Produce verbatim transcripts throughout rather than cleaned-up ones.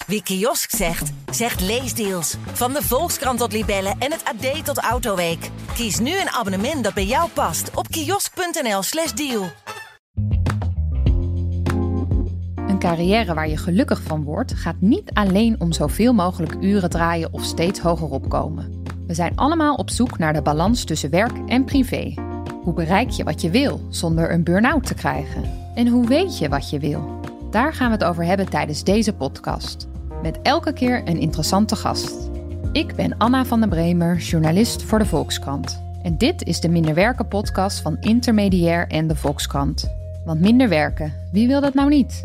Wie kiosk zegt, zegt leesdeals. Van de Volkskrant tot Libellen en het A D tot Autoweek. Kies nu een abonnement dat bij jou past op kiosk.nl slash deal. Een carrière waar je gelukkig van wordt, gaat niet alleen om zoveel mogelijk uren draaien of steeds hoger opkomen. We zijn allemaal op zoek naar de balans tussen werk en privé. Hoe bereik je wat je wil zonder een burn-out te krijgen? En hoe weet je wat je wil? Daar gaan we het over hebben tijdens deze podcast. Met elke keer een interessante gast. Ik ben Anna van der Bremer, journalist voor de Volkskrant. En dit is de Minder Werken podcast van Intermediair en de Volkskrant. Want minder werken, wie wil dat nou niet?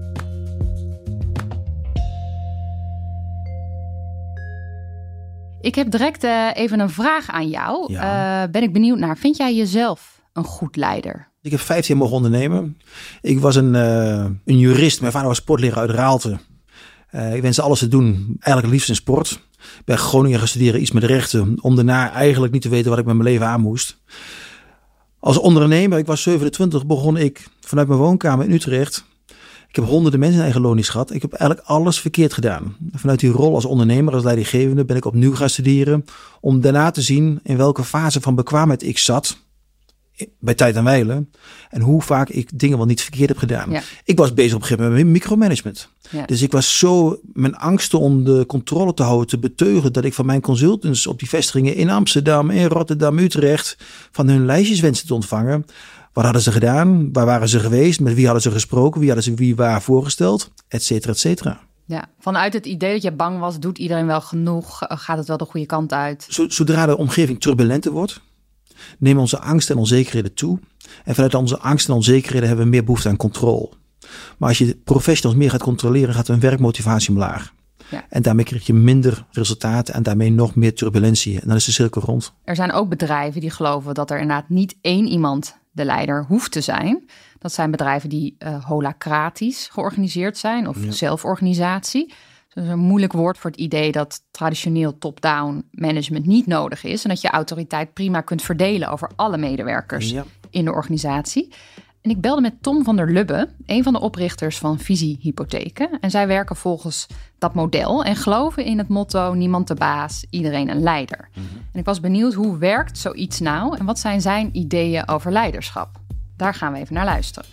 Ik heb direct uh, even een vraag aan jou. Ja. Uh, ben ik benieuwd naar. Vind jij jezelf een goed leider? Ik heb vijftien jaar mogen ondernemen. Ik was een, uh, een jurist. Mijn vader was sportleraar uit Raalte. Uh, ik wenste alles te doen. Eigenlijk het liefst in sport. Ik ben Groningen gaan studeren, iets met rechten. Om daarna eigenlijk niet te weten wat ik met mijn leven aan moest. Als ondernemer, ik was zevenentwintig, begon ik vanuit mijn woonkamer in Utrecht. Ik heb honderden mensen in eigen loondienst gehad. Ik heb eigenlijk alles verkeerd gedaan. Vanuit die rol als ondernemer, als leidinggevende, ben ik opnieuw gaan studeren. Om daarna te zien in welke fase van bekwaamheid ik zat. Bij tijd en wijle. En hoe vaak ik dingen wel niet verkeerd heb gedaan. Ja. Ik was bezig op een gegeven moment met micromanagement. Ja. Dus ik was zo mijn angsten om de controle te houden, te beteugelen, dat ik van mijn consultants op die vestigingen in Amsterdam, in Rotterdam, Utrecht, van hun lijstjes wenste te ontvangen. Wat hadden ze gedaan? Waar waren ze geweest? Met wie hadden ze gesproken? Wie hadden ze wie waar voorgesteld? Et cetera, et cetera. Ja, vanuit het idee dat je bang was, doet iedereen wel genoeg? Gaat het wel de goede kant uit? Zodra de omgeving turbulenter wordt, nemen onze angsten en onzekerheden toe. En vanuit onze angsten en onzekerheden hebben we meer behoefte aan controle. Maar als je professionals meer gaat controleren, gaat hun werkmotivatie omlaag. Ja. En daarmee krijg je minder resultaten en daarmee nog meer turbulentie. En dan is de cirkel rond. Er zijn ook bedrijven die geloven dat er inderdaad niet één iemand de leider hoeft te zijn. Dat zijn bedrijven die uh, holacratisch georganiseerd zijn of ja. zelforganisatie. Dat is een moeilijk woord voor het idee dat traditioneel top-down management niet nodig is. En dat je autoriteit prima kunt verdelen over alle medewerkers ja. in de organisatie. En ik belde met Tom van der Lubbe, een van de oprichters van Visie Hypotheken. En zij werken volgens dat model en geloven in het motto niemand de baas, iedereen een leider. Mm-hmm. En ik was benieuwd, hoe werkt zoiets nou en wat zijn zijn ideeën over leiderschap? Daar gaan we even naar luisteren.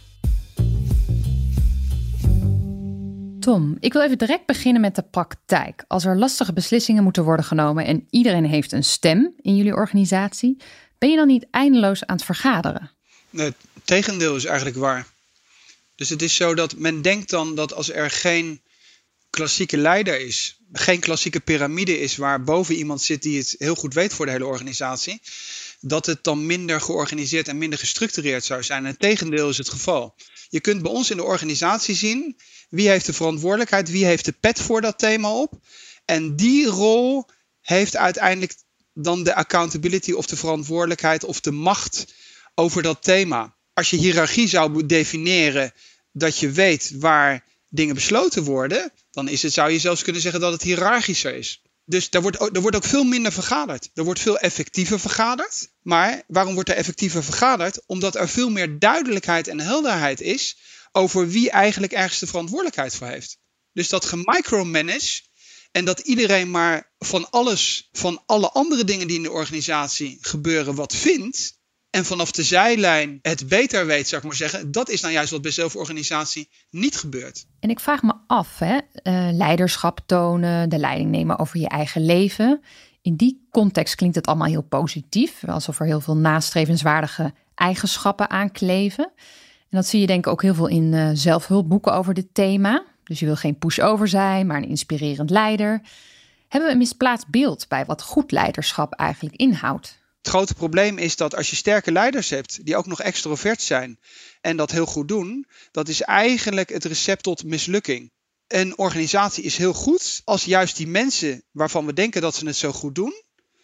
Tom, ik wil even direct beginnen met de praktijk. Als er lastige beslissingen moeten worden genomen en iedereen heeft een stem in jullie organisatie, ben je dan niet eindeloos aan het vergaderen? Nee, het tegendeel is eigenlijk waar. Dus het is zo dat men denkt dan dat als er geen klassieke leider is, geen klassieke piramide is waar boven iemand zit die het heel goed weet voor de hele organisatie, dat het dan minder georganiseerd en minder gestructureerd zou zijn. En het tegendeel is het geval. Je kunt bij ons in de organisatie zien wie heeft de verantwoordelijkheid, wie heeft de pet voor dat thema op. En die rol heeft uiteindelijk dan de accountability of de verantwoordelijkheid of de macht over dat thema. Als je hiërarchie zou definiëren dat je weet waar dingen besloten worden, dan is het, zou je zelfs kunnen zeggen dat het hiërarchischer is. Dus er wordt, ook, er wordt ook veel minder vergaderd. Er wordt veel effectiever vergaderd. Maar waarom wordt er effectiever vergaderd? Omdat er veel meer duidelijkheid en helderheid is over wie eigenlijk ergens de verantwoordelijkheid voor heeft. Dus dat gemicromanage en dat iedereen maar van alles, van alle andere dingen die in de organisatie gebeuren wat vindt, en vanaf de zijlijn het beter weet, zou ik maar zeggen, dat is nou juist wat bij zelforganisatie niet gebeurt. En ik vraag me af, hè, uh, leiderschap tonen, de leiding nemen over je eigen leven. In die context klinkt het allemaal heel positief, alsof er heel veel nastrevenswaardige eigenschappen aankleven. En dat zie je denk ik ook heel veel in uh, zelfhulpboeken over dit thema. Dus je wil geen push-over zijn, maar een inspirerend leider. Hebben we een misplaatst beeld bij wat goed leiderschap eigenlijk inhoudt? Het grote probleem is dat als je sterke leiders hebt die ook nog extrovert zijn en dat heel goed doen, dat is eigenlijk het recept tot mislukking. Een organisatie is heel goed als juist die mensen waarvan we denken dat ze het zo goed doen,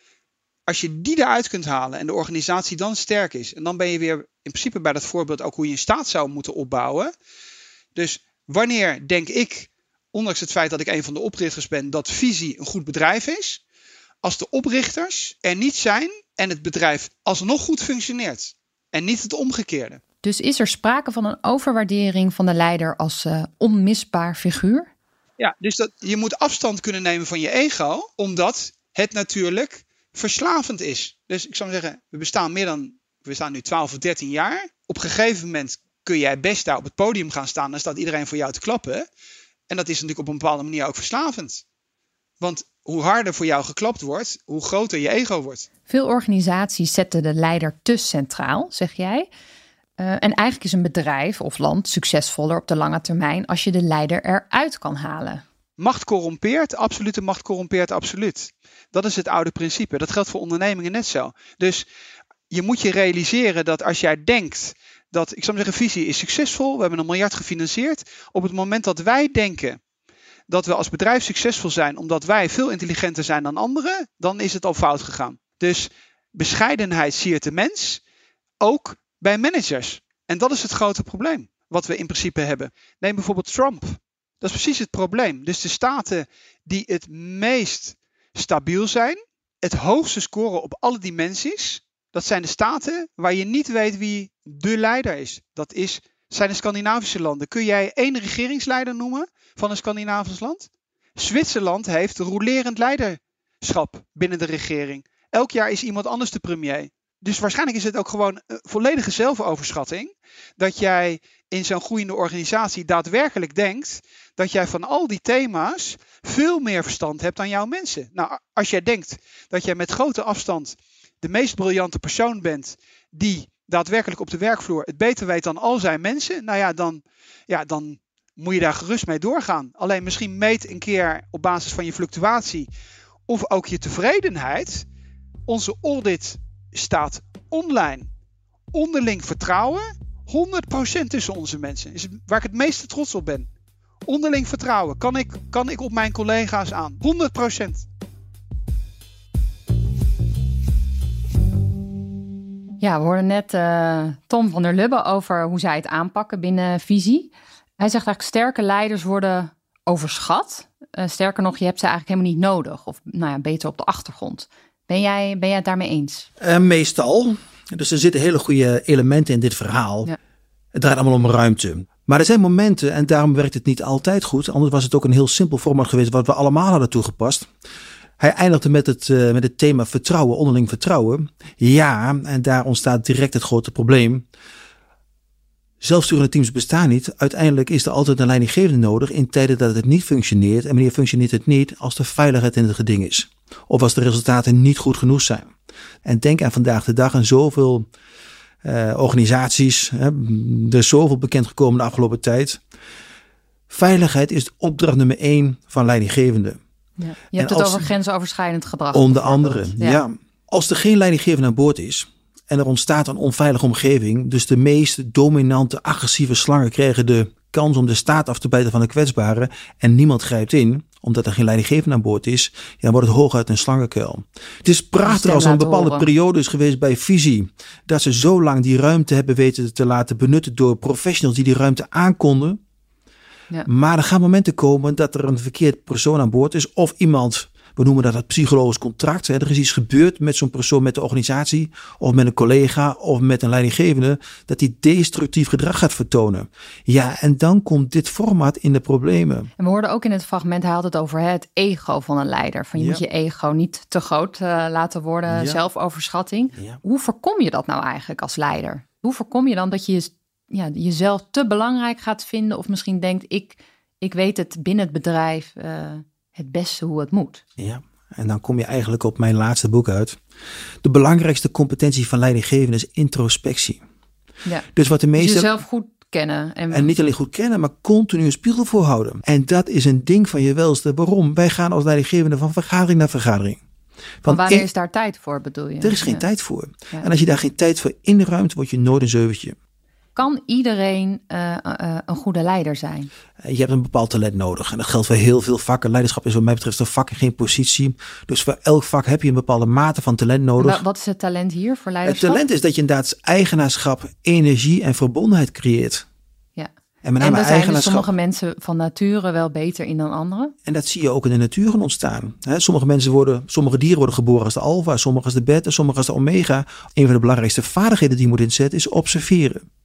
als je die eruit kunt halen en de organisatie dan sterk is. En dan ben je weer in principe bij dat voorbeeld ook hoe je een staat zou moeten opbouwen. Dus wanneer denk ik, ondanks het feit dat ik een van de oprichters ben, dat Visie een goed bedrijf is? Als de oprichters er niet zijn en het bedrijf alsnog goed functioneert. En niet het omgekeerde. Dus is er sprake van een overwaardering van de leider als uh, onmisbaar figuur? Ja, dus dat, je moet afstand kunnen nemen van je ego, omdat het natuurlijk verslavend is. Dus ik zou zeggen, we bestaan meer dan, we staan nu twaalf of dertien jaar. Op een gegeven moment kun jij best daar op het podium gaan staan, dan staat iedereen voor jou te klappen. En dat is natuurlijk op een bepaalde manier ook verslavend. Want hoe harder voor jou geklapt wordt, hoe groter je ego wordt. Veel organisaties zetten de leider te centraal, zeg jij. Uh, en eigenlijk is een bedrijf of land succesvoller op de lange termijn als je de leider eruit kan halen. Macht corrompeert, absolute macht corrompeert absoluut. Dat is het oude principe. Dat geldt voor ondernemingen net zo. Dus je moet je realiseren dat als jij denkt dat, ik zou zeggen, Visie is succesvol, we hebben een miljard gefinancierd. Op het moment dat wij denken dat we als bedrijf succesvol zijn omdat wij veel intelligenter zijn dan anderen, dan is het al fout gegaan. Dus bescheidenheid siert de mens, ook bij managers. En dat is het grote probleem wat we in principe hebben. Neem bijvoorbeeld Trump. Dat is precies het probleem. Dus de staten die het meest stabiel zijn, het hoogste scoren op alle dimensies, dat zijn de staten waar je niet weet wie de leider is. Dat is, zijn de Scandinavische landen. Kun jij één regeringsleider noemen van een Scandinavisch land? Zwitserland heeft rolerend leiderschap binnen de regering. Elk jaar is iemand anders de premier. Dus waarschijnlijk is het ook gewoon een volledige zelfoverschatting dat jij in zo'n groeiende organisatie daadwerkelijk denkt dat jij van al die thema's veel meer verstand hebt dan jouw mensen. Nou, als jij denkt dat jij met grote afstand de meest briljante persoon bent die daadwerkelijk op de werkvloer het beter weet dan al zijn mensen, nou ja, dan, ja, dan moet je daar gerust mee doorgaan. Alleen misschien meet een keer op basis van je fluctuatie of ook je tevredenheid. Onze audit staat online. Onderling vertrouwen, honderd procent tussen onze mensen. Is waar ik het meeste trots op ben. Onderling vertrouwen. Kan ik, kan ik op mijn collega's aan. honderd procent. Ja, we hoorden net uh, Tom van der Lubbe over hoe zij het aanpakken binnen Visie. Hij zegt eigenlijk sterke leiders worden overschat. Uh, sterker nog, je hebt ze eigenlijk helemaal niet nodig. Of nou ja, beter op de achtergrond. Ben jij, ben jij het daarmee eens? Uh, meestal. Dus er zitten hele goede elementen in dit verhaal. Ja. Het draait allemaal om ruimte. Maar er zijn momenten, en daarom werkt het niet altijd goed. Anders was het ook een heel simpel format geweest wat we allemaal hadden toegepast. Hij eindigde met het, uh, met het thema vertrouwen, onderling vertrouwen. Ja, en daar ontstaat direct het grote probleem. Zelfsturende teams bestaan niet. Uiteindelijk is er altijd een leidinggevende nodig in tijden dat het niet functioneert. En wanneer functioneert het niet als de veiligheid in het geding is. Of als de resultaten niet goed genoeg zijn. En denk aan vandaag de dag en zoveel uh, organisaties. Hè, er is zoveel bekend gekomen de afgelopen tijd. Veiligheid is de opdracht nummer één van leidinggevenden. Ja. Je hebt en het als, over grensoverschrijdend gedrag. Onder andere, ja. ja. Als er geen leidinggevende aan boord is en er ontstaat een onveilige omgeving, dus de meest dominante, agressieve slangen krijgen de kans om de staart af te bijten van de kwetsbare en niemand grijpt in, omdat er geen leidinggevende aan boord is, ja, dan wordt het hooguit een slangenkuil. Het is prachtig als er een bepaalde horen. periode is geweest bij Visie, dat ze zo lang die ruimte hebben weten te laten benutten door professionals die die ruimte aankonden. Ja. Maar er gaan momenten komen dat er een verkeerd persoon aan boord is of iemand, we noemen dat het psychologisch contract. Hè. Er is iets gebeurd met zo'n persoon, met de organisatie of met een collega of met een leidinggevende, dat die destructief gedrag gaat vertonen. Ja, en dan komt dit format in de problemen. En we hoorden ook in het fragment, hij had het over hè, het ego van een leider. Van je ja. moet je ego niet te groot uh, laten worden, ja. zelfoverschatting. Ja. Hoe voorkom je dat nou eigenlijk als leider? Hoe voorkom je dan dat je ja, jezelf te belangrijk gaat vinden of misschien denkt, ik, ik weet het binnen het bedrijf uh, het beste hoe het moet. Ja, en dan kom je eigenlijk op mijn laatste boek uit. De belangrijkste competentie van leidinggevenden is introspectie. Ja. Dus wat de meeste dus jezelf goed kennen. En... en niet alleen goed kennen, maar continu een spiegel voorhouden. En dat is een ding van je welste. Waarom? Wij gaan als leidinggevende van vergadering naar vergadering. Van wanneer een... is daar tijd voor, bedoel je? Er is geen ja. tijd voor. Ja. En als je daar geen tijd voor inruimt, word je nooit een zeuventje. Kan iedereen uh, uh, een goede leider zijn? Je hebt een bepaald talent nodig. En dat geldt voor heel veel vakken. Leiderschap is wat mij betreft een vak en geen positie. Dus voor elk vak heb je een bepaalde mate van talent nodig. En wat is het talent hier voor leiderschap? Het talent is dat je inderdaad eigenaarschap, energie en verbondenheid creëert. Ja. En met name en daar zijn dus eigenaarschap. sommige mensen van nature wel beter in dan anderen. En dat zie je ook in de natuur ontstaan. He, sommige mensen worden, sommige dieren worden geboren als de alfa, sommige als de beta, sommige als de omega. Een van de belangrijkste vaardigheden die je moet inzetten is observeren.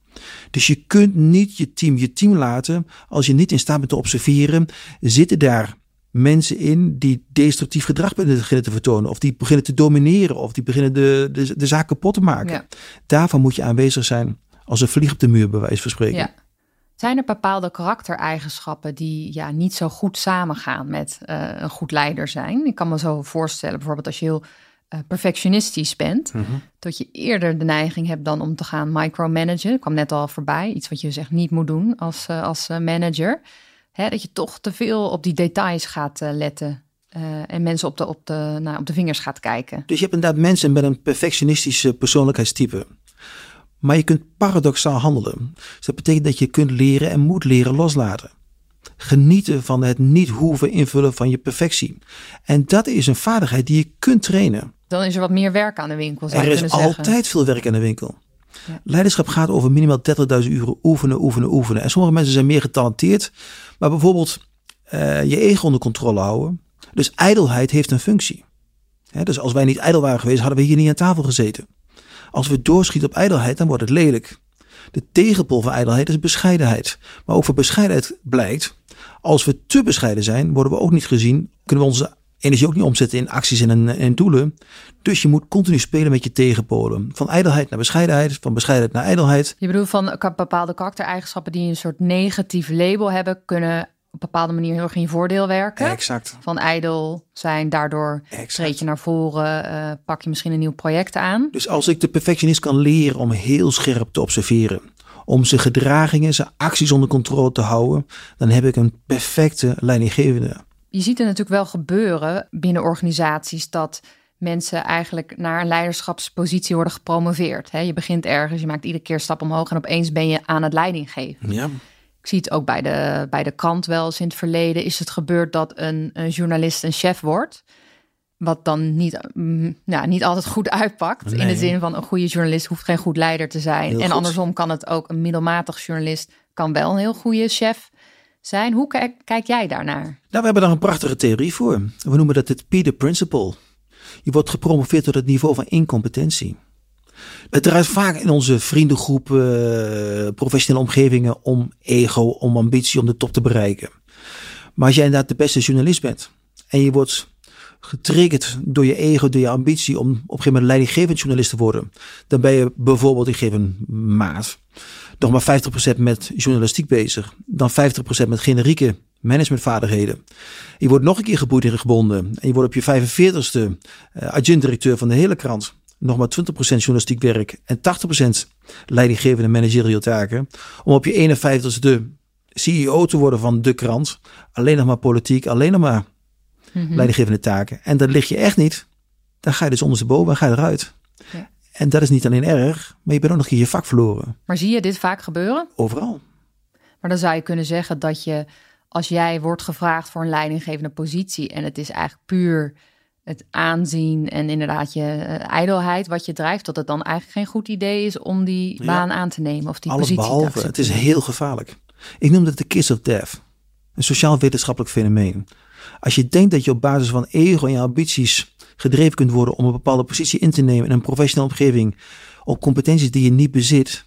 Dus je kunt niet je team je team laten als je niet in staat bent te observeren. Zitten daar mensen in die destructief gedrag beginnen te vertonen, of die beginnen te domineren, of die beginnen de, de, de zaak kapot te maken. Ja. Daarvan moet je aanwezig zijn als een vlieg op de muur, bij wijze van spreken. Ja. Zijn er bepaalde karaktereigenschappen die ja, niet zo goed samengaan met uh, een goed leider zijn? Ik kan me zo voorstellen, bijvoorbeeld als je heel uh, perfectionistisch bent, mm-hmm. dat je eerder de neiging hebt dan om te gaan micromanagen. Ik kwam net al voorbij, iets wat je dus echt niet moet doen als, uh, als uh, manager. Hè, dat je toch te veel op die details gaat uh, letten uh, en mensen op de, op, de, nou, op de vingers gaat kijken. Dus je hebt inderdaad mensen met een perfectionistische persoonlijkheidstype. Maar je kunt paradoxaal handelen. Dus dat betekent dat je kunt leren en moet leren loslaten. Genieten van het niet hoeven invullen van je perfectie. En dat is een vaardigheid die je kunt trainen. Dan is er wat meer werk aan de winkel, zou je Er kunnen is zeggen. altijd veel werk aan de winkel. Ja. Leiderschap gaat over minimaal dertigduizend uren oefenen, oefenen, oefenen. En sommige mensen zijn meer getalenteerd. Maar bijvoorbeeld uh, je ego onder controle houden. Dus ijdelheid heeft een functie. He, dus als wij niet ijdel waren geweest, hadden we hier niet aan tafel gezeten. Als we doorschieten op ijdelheid, dan wordt het lelijk. De tegenpol van ijdelheid is bescheidenheid. Maar ook voor bescheidenheid blijkt, als we te bescheiden zijn, worden we ook niet gezien. Kunnen we onze energie ook niet omzetten in acties en, en doelen. Dus je moet continu spelen met je tegenpolen. Van ijdelheid naar bescheidenheid, van bescheidenheid naar ijdelheid. Je bedoelt van bepaalde karaktereigenschappen die een soort negatief label hebben, kunnen op een bepaalde manier heel erg in je voordeel werken. Exact. Van ijdel zijn, daardoor exact. Treed je naar voren, uh, pak je misschien een nieuw project aan. Dus als ik de perfectionist kan leren om heel scherp te observeren, om zijn gedragingen, zijn acties onder controle te houden, dan heb ik een perfecte leidinggevende. Je ziet het natuurlijk wel gebeuren binnen organisaties dat mensen eigenlijk naar een leiderschapspositie worden gepromoveerd. Je begint ergens, je maakt iedere keer een stap omhoog en opeens ben je aan het leiding geven. Ja. Ik zie het ook bij de, bij de krant wel eens in het verleden. Is het gebeurd dat een, een journalist een chef wordt? Wat dan niet, mm, nou, niet altijd goed uitpakt. Nee. In de zin van een goede journalist hoeft geen goed leider te zijn. Heel en goed. Andersom kan het ook een middelmatig journalist kan wel een heel goede chef zijn. Hoe kijk, kijk jij daarnaar? Nou, we hebben daar een prachtige theorie voor. We noemen dat het Peter Principle. Je wordt gepromoveerd tot het niveau van incompetentie. Het draait vaak in onze vriendengroep, uh, professionele omgevingen om ego, om ambitie, om de top te bereiken. Maar als jij inderdaad de beste journalist bent en je wordt getriggerd door je ego, door je ambitie om op een gegeven moment leidinggevend journalist te worden, dan ben je bijvoorbeeld, ik geef een maat, nog maar vijftig procent met journalistiek bezig, dan vijftig procent met generieke managementvaardigheden. Je wordt nog een keer geboeid en gebonden en je wordt op je vijfenveertigste uh, adjunct-directeur van de hele krant. Nog maar twintig procent journalistiek werk en tachtig procent leidinggevende managerial taken. Om op je eenenvijftigste de C E O te worden van de krant. Alleen nog maar politiek, alleen nog maar mm-hmm. leidinggevende taken. En dan lig je echt niet. Dan ga je dus ondersteboven en ga je eruit. Ja. En dat is niet alleen erg, maar je bent ook nog een keer je vak verloren. Maar zie je dit vaak gebeuren? Overal. Maar dan zou je kunnen zeggen dat je, als jij wordt gevraagd voor een leidinggevende positie en het is eigenlijk puur het aanzien en inderdaad je uh, ijdelheid wat je drijft, dat het dan eigenlijk geen goed idee is om die ja. baan aan te nemen of die Alles positie behalve, te het is heel gevaarlijk. Ik noem dat de kiss of death. Een sociaal-wetenschappelijk fenomeen. Als je denkt dat je op basis van ego en je ambities gedreven kunt worden om een bepaalde positie in te nemen in een professionele omgeving op competenties die je niet bezit,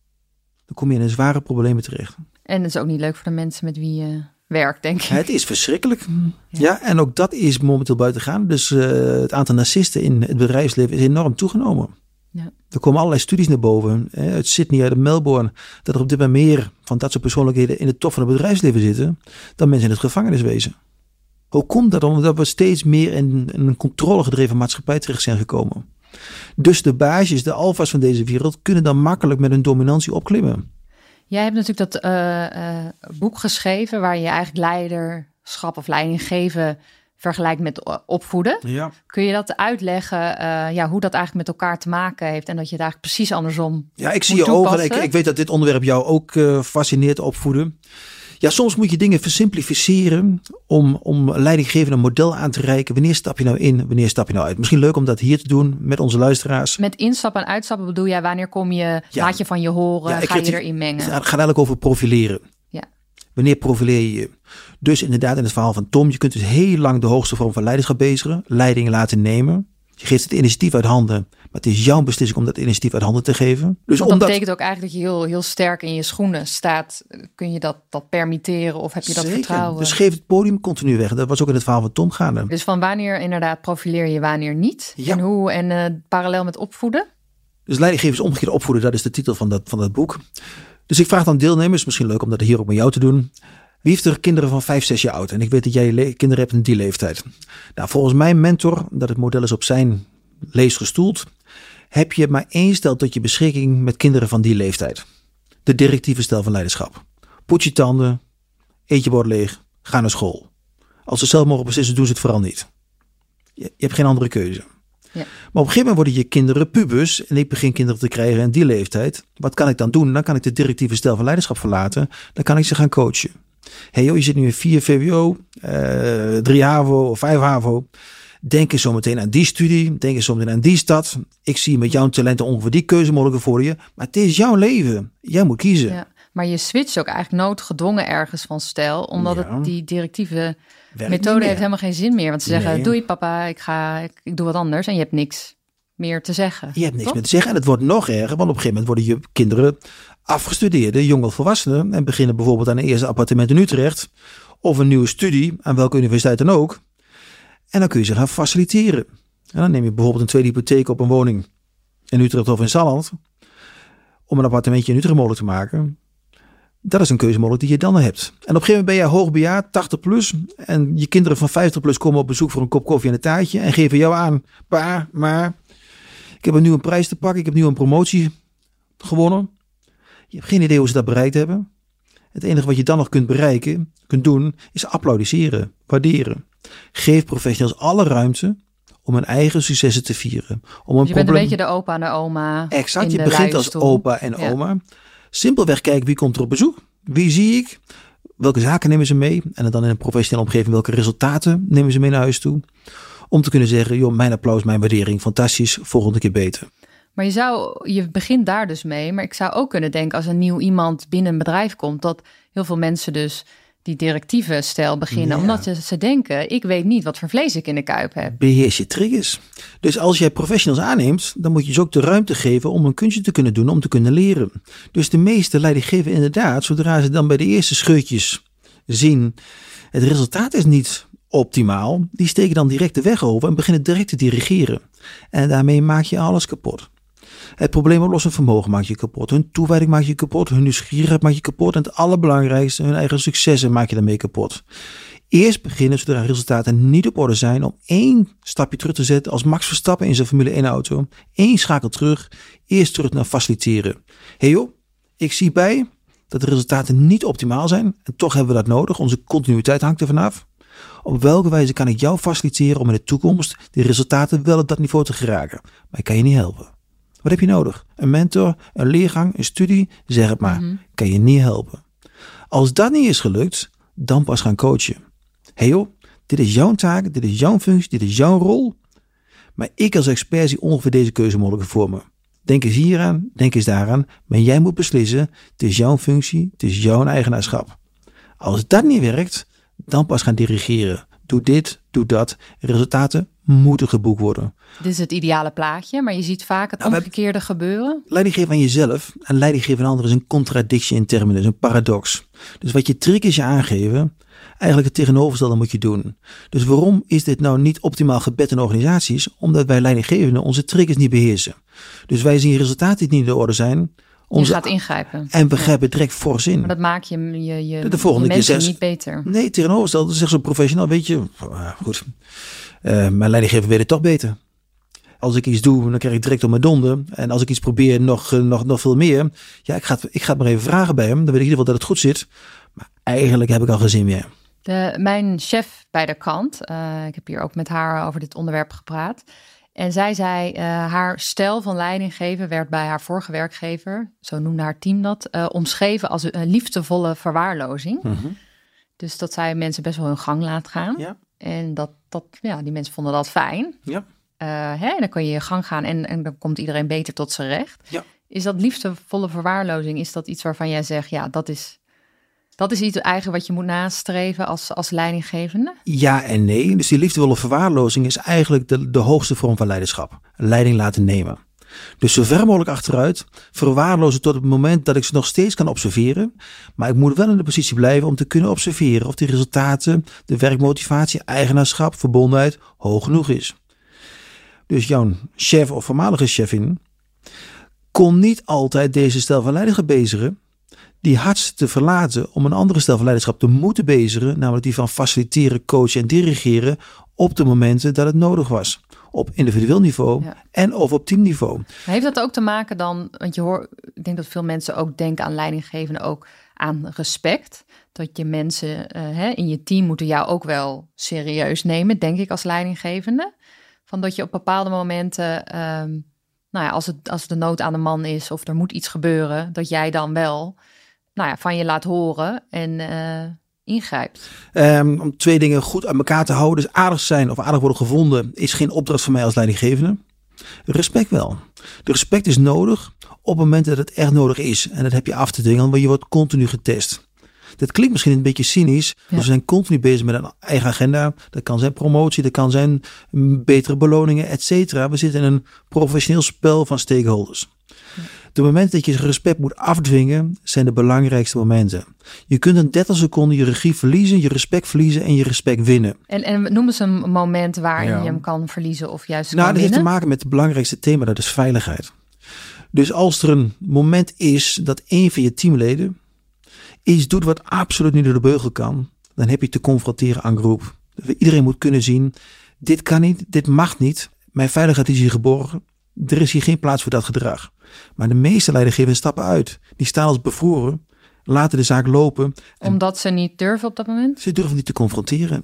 dan kom je in een zware problemen terecht. En het is ook niet leuk voor de mensen met wie je werkt, denk ik. Het is verschrikkelijk. Ja, ja en ook dat is momenteel buiten gaan. Dus uh, het aantal narcisten in het bedrijfsleven is enorm toegenomen. Ja. Er komen allerlei studies naar boven. Hè, uit Sydney, uit Melbourne. Dat er op dit moment meer van dat soort persoonlijkheden in de top van het bedrijfsleven zitten dan mensen in het gevangeniswezen. Hoe komt dat? Omdat we steeds meer in, in een controlegedreven maatschappij terecht zijn gekomen. Dus de baasjes, de alfa's van deze wereld kunnen dan makkelijk met hun dominantie opklimmen. Jij hebt natuurlijk dat uh, uh, boek geschreven waar je eigenlijk leiderschap of leidinggeven vergelijkt met opvoeden. Ja. Kun je dat uitleggen, uh, ja, hoe dat eigenlijk met elkaar te maken heeft en dat je het eigenlijk precies andersom Ja, ik zie je ogen. Ik, ik weet dat dit onderwerp jou ook uh, fascineert, opvoeden. Ja, soms moet je dingen versimplificeren om, om leidinggevende een model aan te reiken. Wanneer stap je nou in, wanneer stap je nou uit? Misschien leuk om dat hier te doen met onze luisteraars. Met instappen en uitstappen bedoel jij, wanneer kom je, ja. laat je van je horen, ja, ga je erin mengen? Het gaat eigenlijk over profileren. Ja. Wanneer profileer je je? Dus inderdaad in het verhaal van Tom, je kunt dus heel lang de hoogste vorm van leiderschap bezigen, leiding laten nemen. Je geeft het initiatief uit handen, maar het is jouw beslissing om dat initiatief uit handen te geven. Dus Want dat omdat... betekent ook eigenlijk dat je heel, heel sterk in je schoenen staat. Kun je dat, dat permitteren of heb je dat Zeker. vertrouwen? Dus geef het podium continu weg. Dat was ook in het verhaal van Tom gaande. Dus van wanneer inderdaad profileer je, wanneer niet? Ja. En hoe en uh, parallel met opvoeden? Dus leidinggevers omgekeerd opvoeden, dat is de titel van dat, van dat boek. Dus ik vraag dan deelnemers, misschien leuk om dat hier ook met jou te doen. Wie heeft er kinderen van vijf, zes jaar oud? En ik weet dat jij le- kinderen hebt in die leeftijd. Nou, volgens mijn mentor, dat het model is op zijn leest gestoeld, heb je maar één stel tot je beschikking met kinderen van die leeftijd. De directieve stijl van leiderschap. Poets je tanden, eet je bord leeg, ga naar school. Als ze zelf mogen beslissen, doen ze het vooral niet. Je, je hebt geen andere keuze. Ja. Maar op een gegeven moment worden je kinderen pubers en ik begin kinderen te krijgen in die leeftijd. Wat kan ik dan doen? Dan kan ik de directieve stijl van leiderschap verlaten. Dan kan ik ze gaan coachen. Hé hey joh, je zit nu in vier V W O, uh, drie HAVO of vijf HAVO. Denk eens zo meteen aan die studie. Denk eens zo meteen aan die stad. Ik zie met jouw talenten ongeveer die keuzemogelijkheden voor je. Maar het is jouw leven. Jij moet kiezen. Ja, maar je switcht ook eigenlijk noodgedwongen ergens van stijl. Omdat Ja. het die directieve Werkt methode niet heeft meer. helemaal geen zin meer. Want ze zeggen, Nee. doei papa, ik, ga, ik, ik doe wat anders. En je hebt niks meer te zeggen. Je hebt niks toch? meer te zeggen. En het wordt nog erger. Want op een gegeven moment worden je kinderen afgestudeerde, jong of volwassenen. En beginnen bijvoorbeeld aan een eerste appartement in Utrecht. Of een nieuwe studie, aan welke universiteit dan ook. En dan kun je ze gaan faciliteren. En dan neem je bijvoorbeeld een tweede hypotheek op een woning in Utrecht of in Salland. Om een appartementje in Utrecht mogelijk te maken. Dat is een keuze mogelijk die je dan hebt. En op een gegeven moment ben je hoogbejaard, tachtig plus. En je kinderen van vijftig plus komen op bezoek voor een kop koffie en een taartje. En geven jou aan, pa, maar ik heb een nieuwe prijs te pakken. Ik heb nu een promotie gewonnen. Je hebt geen idee hoe ze dat bereikt hebben. Het enige wat je dan nog kunt bereiken, kunt doen, is applaudisseren, waarderen. Geef professionals alle ruimte om hun eigen successen te vieren. Om een Dus je bent een probleem... beetje de opa en de oma. Exact, in je de begint als luierstoel. opa en Ja. oma. Simpelweg kijken wie komt er op bezoek. Wie zie ik? Welke zaken nemen ze mee? En dan in een professionele omgeving, welke resultaten nemen ze mee naar huis toe? Om te kunnen zeggen, joh, mijn applaus, mijn waardering, fantastisch, volgende keer beter. Maar je zou, je begint daar dus mee. Maar ik zou ook kunnen denken als een nieuw iemand binnen een bedrijf komt, dat heel veel mensen dus die directieve stijl beginnen. Ja. Omdat ze, ze denken, ik weet niet wat voor vlees ik in de kuip heb. Beheers je triggers. Dus als jij professionals aanneemt, dan moet je ze ook de ruimte geven om een kunstje te kunnen doen, om te kunnen leren. Dus de meeste leidinggevenden inderdaad, zodra ze dan bij de eerste scheutjes zien, het resultaat is niet optimaal, die steken dan direct de weg over en beginnen direct te dirigeren. En daarmee maak je alles kapot. Het probleemoplossend vermogen maak je kapot. Hun toewijding maak je kapot. Hun nieuwsgierigheid maak je kapot. En het allerbelangrijkste, hun eigen successen maak je daarmee kapot. Eerst beginnen zodra resultaten niet op orde zijn om één stapje terug te zetten als Max Verstappen in zijn Formule één auto. Eén schakel terug. Eerst terug naar faciliteren. Hé hey joh, ik zie bij dat de resultaten niet optimaal zijn. En toch hebben we dat nodig. Onze continuïteit hangt er vanaf. Op welke wijze kan ik jou faciliteren om in de toekomst de resultaten wel op dat niveau te geraken? Maar ik kan je niet helpen. Wat heb je nodig? Een mentor, een leergang, een studie? Zeg het maar. Mm-hmm. Kan je niet helpen. Als dat niet is gelukt, dan pas gaan coachen. Hé hey joh, dit is jouw taak, dit is jouw functie, dit is jouw rol. Maar ik als expert zie ongeveer deze keuze mogelijk voor me. Denk eens hieraan, denk eens daaraan. Maar jij moet beslissen, het is jouw functie, het is jouw eigenaarschap. Als dat niet werkt, dan pas gaan dirigeren. Doe dit, doe dat. Resultaten moeten geboekt worden. Dit is het ideale plaatje, maar je ziet vaak het nou, omgekeerde gebeuren. Leiding geven aan jezelf en leiding geven aan anderen is een contradictie in termen, is een paradox. Dus wat je triggers je aangeven, eigenlijk het tegenovergestelde moet je doen. Dus waarom is dit nou niet optimaal gebed in organisaties? Omdat wij leidinggevenden onze triggers niet beheersen. Dus wij zien resultaten die niet in orde zijn. Onze, je gaat ingrijpen. En we ja. grijpen direct fors in. Maar dat maakt je, je, je, de volgende je mensen keer zes, niet beter. Nee, tegenovergestelde. Zegt zo'n professional, weet je, uh, goed, uh, mijn leidinggever weet het toch beter. Als ik iets doe, dan krijg ik direct op mijn donder. En als ik iets probeer, nog, nog, nog veel meer. Ja, ik ga, het, ik ga het maar even vragen bij hem. Dan weet ik in ieder geval dat het goed zit. Maar eigenlijk heb ik al geen zin meer. De, mijn chef bij de krant, uh, ik heb hier ook met haar over dit onderwerp gepraat. En zij zei, uh, haar stijl van leiding geven werd bij haar vorige werkgever, zo noemde haar team dat, uh, omschreven als een liefdevolle verwaarlozing. Mm-hmm. Dus dat zij mensen best wel hun gang laat gaan. Ja. En dat, dat, ja, die mensen vonden dat fijn. Ja. Uh, hè, dan kan je je gang gaan en, en dan komt iedereen beter tot zijn recht. Ja. Is dat liefdevolle verwaarlozing, is dat iets waarvan jij zegt, ja, dat is... Dat is iets eigenlijk wat je moet nastreven als, als leidinggevende? Ja en nee. Dus die liefdevolle verwaarlozing is eigenlijk de, de hoogste vorm van leiderschap. Leiding laten nemen. Dus zo ver mogelijk achteruit, verwaarlozen tot het moment dat ik ze nog steeds kan observeren. Maar ik moet wel in de positie blijven om te kunnen observeren of de resultaten, de werkmotivatie, eigenaarschap, verbondenheid hoog genoeg is. Dus jouw chef of voormalige chefin kon niet altijd deze stijl van leiderschap bezigen. Die had te verlaten om een andere stijl van leiderschap te moeten bezigen. Namelijk die van faciliteren, coachen en dirigeren op de momenten dat het nodig was. Op individueel niveau ja. en of op teamniveau. Heeft dat ook te maken dan, want je hoort, ik denk dat veel mensen ook denken aan leidinggevenden, ook aan respect. Dat je mensen uh, hè, in je team moeten jou ook wel serieus nemen, denk ik als leidinggevende. Van dat je op bepaalde momenten, um, nou ja, als het, als de nood aan de man is of er moet iets gebeuren, dat jij dan wel, nou ja, van je laat horen en uh, ingrijpt. Um, om twee dingen goed aan elkaar te houden. Dus aardig zijn of aardig worden gevonden is geen opdracht van mij als leidinggevende. Respect wel. De respect is nodig op het moment dat het echt nodig is. En dat heb je af te dwingen, want je wordt continu getest. Dat klinkt misschien een beetje cynisch. Ja. We zijn continu bezig met een eigen agenda. Dat kan zijn promotie, dat kan zijn betere beloningen, et cetera. We zitten in een professioneel spel van stakeholders. Ja. De momenten dat je respect moet afdwingen, zijn de belangrijkste momenten. Je kunt in dertig seconden je regie verliezen, je respect verliezen en je respect winnen. En, en noem eens een moment waarin ja. je hem kan verliezen of juist nou, kan dat winnen. heeft te maken met het belangrijkste thema, dat is veiligheid. Dus als er een moment is dat een van je teamleden iets doet wat absoluut niet door de beugel kan, dan heb je te confronteren aan groep. Iedereen moet kunnen zien, dit kan niet, dit mag niet. Mijn veiligheid is hier geborgen. Er is hier geen plaats voor dat gedrag. Maar de meeste leidinggevenden stappen uit. Die staan als bevroren, laten de zaak lopen. Omdat ze niet durven op dat moment? Ze durven niet te confronteren.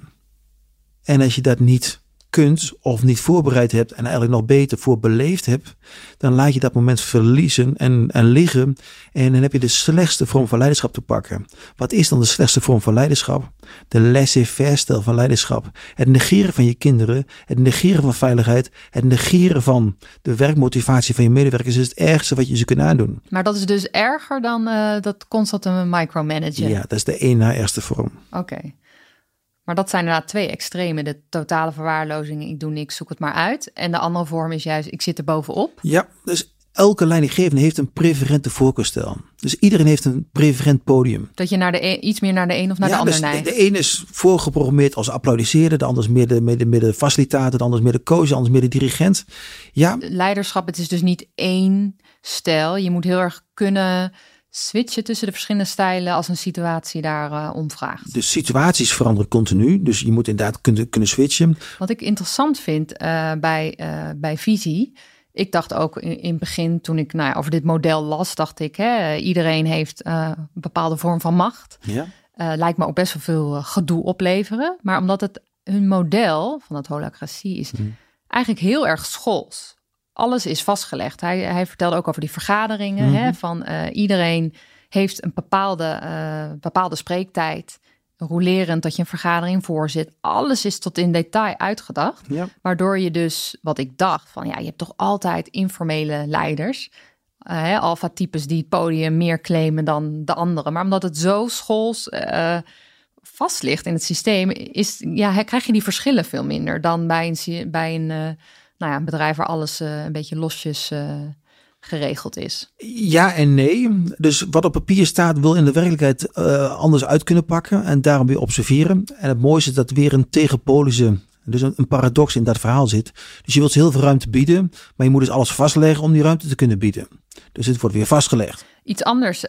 En als je dat niet kunt of niet voorbereid hebt en eigenlijk nog beter voor beleefd hebt, dan laat je dat moment verliezen en, en liggen. En dan heb je de slechtste vorm van leiderschap te pakken. Wat is dan de slechtste vorm van leiderschap? De laissez-faire stijl van leiderschap. Het negeren van je kinderen, het negeren van veiligheid, het negeren van de werkmotivatie van je medewerkers is het ergste wat je ze kunt aandoen. Maar dat is dus erger dan uh, dat constant een micromanager? Ja, dat is de één na ergste vorm. Oké. Okay. Maar dat zijn inderdaad twee extremen. De totale verwaarlozing, ik doe niks, zoek het maar uit. En de andere vorm is juist, ik zit er bovenop. Ja, dus elke leidinggevende heeft een preferente voorkeurstijl. Dus iedereen heeft een preferent podium. Dat je naar de een, iets meer naar de een of naar ja, de ander dus neigt. De, de een is voorgeprogrammeerd als applaudisseren. De ander is meer de, meer de, meer de facilitator. De ander is meer de coach. De ander is meer de dirigent. Ja. Leiderschap, het is dus niet één stijl. Je moet heel erg kunnen switchen tussen de verschillende stijlen als een situatie daar uh, om vraagt. De situaties veranderen continu, dus je moet inderdaad kunnen, kunnen switchen. Wat ik interessant vind uh, bij, uh, bij Visie, ik dacht ook in, in het begin toen ik nou ja, over dit model las, dacht ik, hè, iedereen heeft uh, een bepaalde vorm van macht. Ja. Uh, lijkt me ook best wel veel uh, gedoe opleveren, maar omdat het hun model van dat holacratie is hmm. eigenlijk heel erg schools. Alles is vastgelegd. Hij, hij vertelde ook over die vergaderingen. Mm-hmm. Hè, van uh, iedereen heeft een bepaalde, uh, bepaalde spreektijd. Rolerend dat je een vergadering voorzit. Alles is tot in detail uitgedacht. Ja. Waardoor je dus, wat ik dacht, van ja, je hebt toch altijd informele leiders. Uh, alpha-types die het podium meer claimen dan de anderen. Maar omdat het zo schools uh, vast ligt in het systeem, is, ja, krijg je die verschillen veel minder dan bij een, bij een uh, Nou ja, een bedrijf waar alles uh, een beetje losjes uh, geregeld is. Ja en nee. Dus wat op papier staat wil in de werkelijkheid uh, anders uit kunnen pakken en daarom weer observeren. En het mooiste is dat weer een tegenpolische, dus een, een paradox in dat verhaal zit. Dus je wilt heel veel ruimte bieden, maar je moet dus alles vastleggen om die ruimte te kunnen bieden. Dus het wordt weer vastgelegd. Iets anders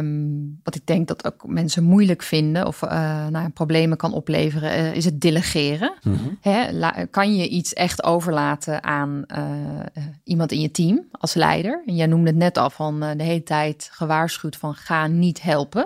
um, wat ik denk dat ook mensen moeilijk vinden of uh, nou, problemen kan opleveren, uh, is het delegeren. Mm-hmm. Hè, la, kan je iets echt overlaten aan uh, uh, iemand in je team als leider? En jij noemde het net al van uh, de hele tijd gewaarschuwd van ga niet helpen.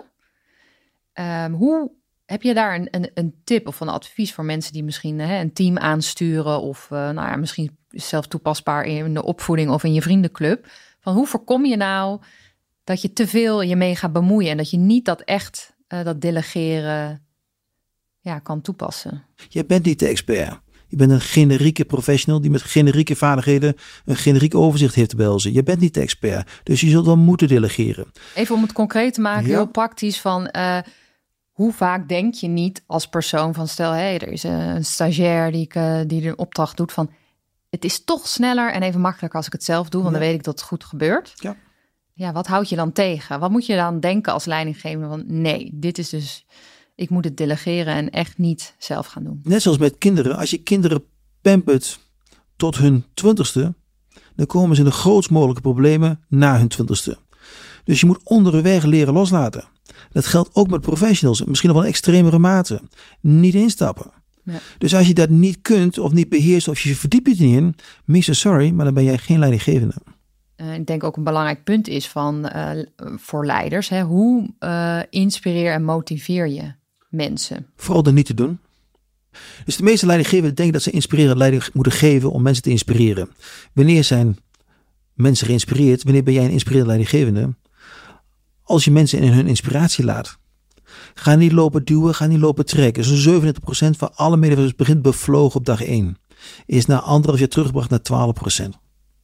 Um, hoe heb je daar een, een, een tip of een advies voor mensen die misschien uh, een team aansturen of uh, nou ja, misschien zelf toepasbaar in de opvoeding of in je vriendenclub? Van hoe voorkom je nou dat je te veel je mee gaat bemoeien en dat je niet dat echt, uh, dat delegeren ja, kan toepassen? Je bent niet de expert. Je bent een generieke professional die met generieke vaardigheden een generiek overzicht heeft te behelzen. Je bent niet de expert, dus je zult dan moeten delegeren. Even om het concreet te maken, ja. Heel praktisch van uh, Hoe vaak denk je niet als persoon van stel, hé, hey, er is een stagiair die, ik, uh, die een opdracht doet van het is toch sneller en even makkelijker als ik het zelf doe, want ja. dan weet ik dat het goed gebeurt. Ja. Ja, wat houd je dan tegen? Wat moet je dan denken als leidinggevende van nee, dit is dus, ik moet het delegeren en echt niet zelf gaan doen. Net zoals met kinderen, als je kinderen pampert tot hun twintigste, dan komen ze in de grootst mogelijke problemen na hun twintigste. Dus je moet onderweg leren loslaten. Dat geldt ook met professionals, misschien nog wel in extremere mate. Niet instappen. Ja. Dus als je dat niet kunt of niet beheerst of je verdiept het niet in, mister Sorry, maar dan ben jij geen leidinggevende. Uh, ik denk ook een belangrijk punt is van uh, voor leiders, hè, hoe uh, inspireer en motiveer je mensen? Vooral dat niet te doen. Dus de meeste leidinggevenden denken dat ze inspirerend leiding moeten geven om mensen te inspireren. Wanneer zijn mensen geïnspireerd? Wanneer ben jij een inspirerend leidinggevende? Als je mensen in hun inspiratie laat. Ga niet lopen duwen, ga niet lopen trekken. Zo'n zevenennegentig procent van alle medewerkers begint bevlogen op dag één. Is na anderhalf jaar teruggebracht naar twaalf procent.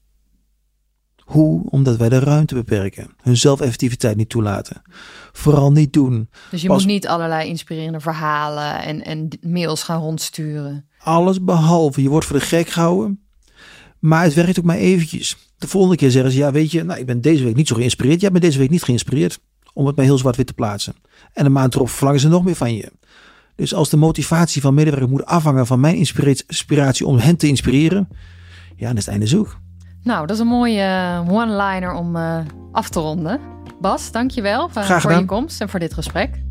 Hoe? Omdat wij de ruimte beperken. Hun zelfeffectiviteit niet toelaten. Vooral niet doen. Dus je Pas... moet niet allerlei inspirerende verhalen en, en mails gaan rondsturen. Alles behalve. Je wordt voor de gek gehouden. Maar het werkt ook maar eventjes. De volgende keer zeggen ze, ja weet je, nou, ik ben deze week niet zo geïnspireerd. Jij bent deze week niet geïnspireerd. Om het maar heel zwart-wit te plaatsen. En een maand erop verlangen ze nog meer van je. Dus als de motivatie van medewerkers moet afhangen van mijn inspiratie om hen te inspireren. Ja, dan is het einde zoek. Nou, dat is een mooie one-liner om uh, af te ronden. Bas, dankjewel voor, Graag voor gedaan. je komst en voor dit gesprek.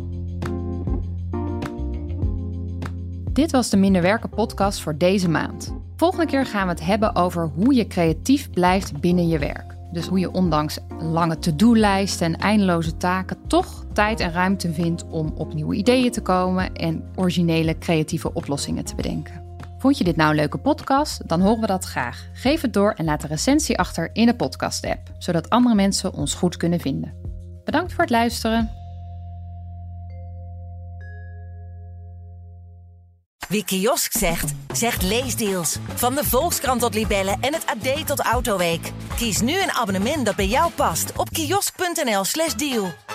Dit was de Minder Werken podcast voor deze maand. Volgende keer gaan we het hebben over hoe je creatief blijft binnen je werk. Dus hoe je ondanks lange to-do-lijsten en eindeloze taken toch tijd en ruimte vindt om op nieuwe ideeën te komen en originele creatieve oplossingen te bedenken. Vond je dit nou een leuke podcast? Dan horen we dat graag. Geef het door en laat een recensie achter in de podcast-app, zodat andere mensen ons goed kunnen vinden. Bedankt voor het luisteren. Wie kiosk zegt, zegt leesdeals. Van de Volkskrant tot Libellen en het A D tot Autoweek. Kies nu een abonnement dat bij jou past op kiosk punt n l slash deal.